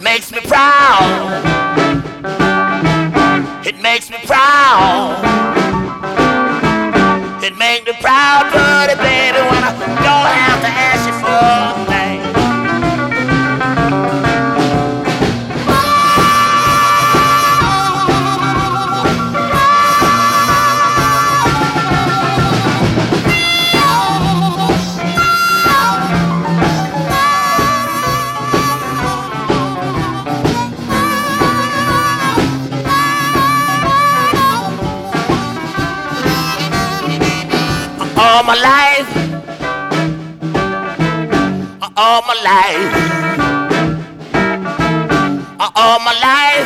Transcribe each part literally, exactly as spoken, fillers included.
makes me proud. It makes me proud. It makes me proud, pretty baby, when I don't have to ask you for a thing. All my life, all my life, all my life,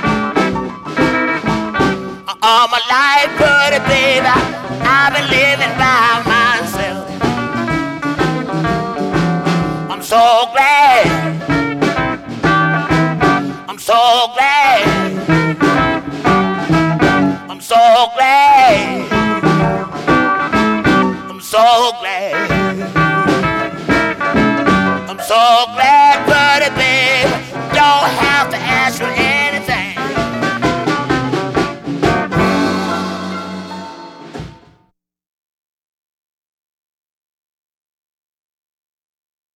all my life, pretty baby, I've been living by myself. I'm so glad, I'm so glad.